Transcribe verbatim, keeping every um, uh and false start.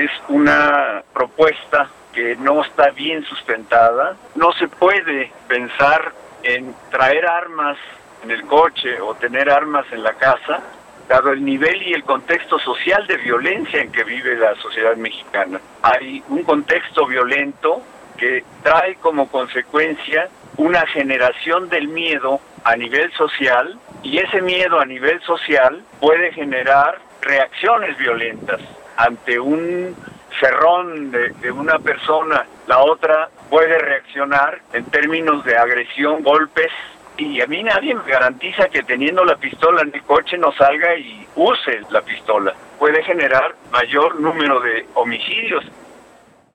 es una propuesta que no está bien sustentada. No se puede pensar en traer armas en el coche o tener armas en la casa, dado el nivel y el contexto social de violencia en que vive la sociedad mexicana. Hay un contexto violento que trae como consecuencia una generación del miedo a nivel social, y ese miedo a nivel social puede generar reacciones violentas ante un cerrón de, de una persona. La otra puede reaccionar en términos de agresión, golpes, y a mí nadie me garantiza que teniendo la pistola en el coche no salga y use la pistola. Puede generar mayor número de homicidios.